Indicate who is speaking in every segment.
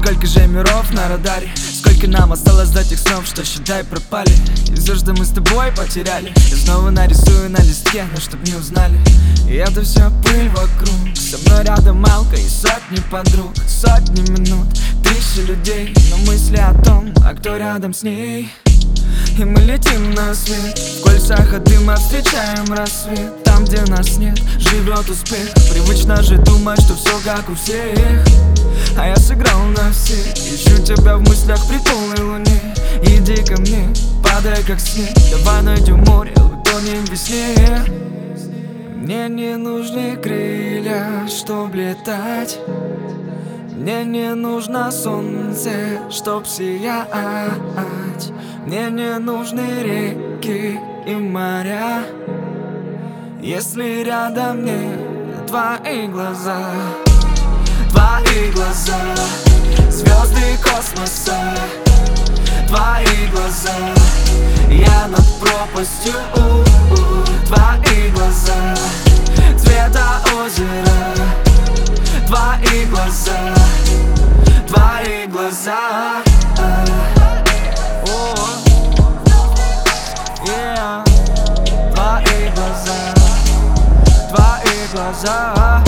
Speaker 1: Сколько же миров на радаре, сколько нам осталось до тех снов, что, считай, пропали. И все, что мы с тобой потеряли, я снова нарисую на листке, но чтоб не узнали. И это все пыль вокруг, со мной рядом Алка и сотни подруг. Сотни минут, тысячи людей, но мысли о том, а кто рядом с ней. И мы летим на свет, в кольцах от дыма встречаем рассвет. Там, где нас нет, живет успех. Привычно же думать, что все как у всех, а я сыграл на всех. Ищу тебя в мыслях при полной луне. Иди ко мне, падай как снег. Давай найдем море, утонем в весне. Мне не нужны крылья, чтоб летать. Мне не нужно солнце, чтоб сиять. Мне не нужны реки и моря, если рядом нет твои глаза. Твои глаза, звезды космоса. Твои глаза, я над пропастью. Твои глаза, цвета озера. Твои глаза, твои глаза. Твои глаза, твои глаза.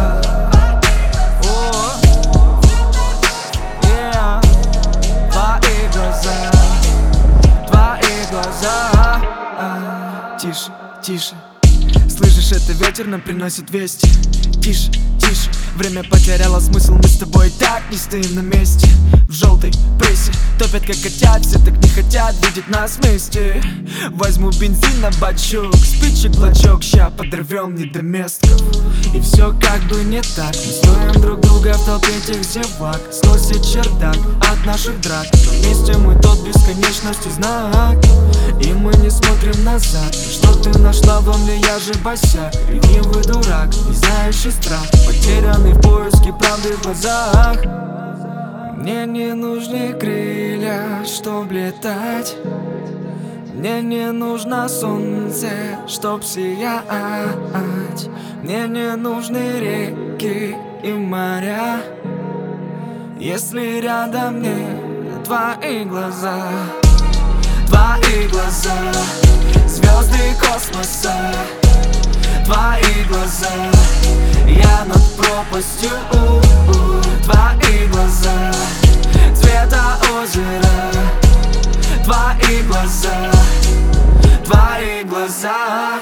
Speaker 1: Твои глаза, твои глаза. Тише, тише, слышишь, это ветер нам приносит вести. Тише, тише, время потеряло смысл, мы с тобой так не стоим на месте. В желтой прессе топят как котят, все так не хотят видеть нас вместе. Возьму бензин на бачок, спичек клочок, ща подорвем недоместков. И все как бы не так, мы стоим друг друга в толпе тех зевак. Сносит чердак от наших драк, но вместе мы тот бесконечности знак. И мы не смотрим назад. Что ты нашла во мне, я же босяк, ревнивый дурак, не знающий страх, потерянный в поиске правды в глазах. Мне не нужны крылья, чтоб летать. Мне не нужно солнце, чтоб сиять. Мне не нужны реки и моря, если рядом нет твои глаза. Твои глаза, звезды космоса. Твои глаза, я над пропастью. Твои глаза, цвета озера. Твои глаза, твои глаза.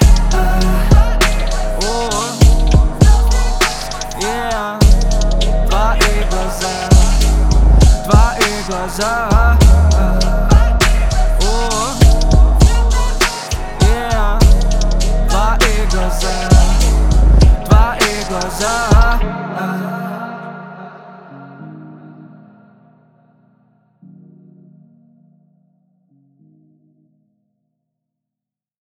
Speaker 1: Твои глаза, твои глаза. Твои глаза, твои глаза.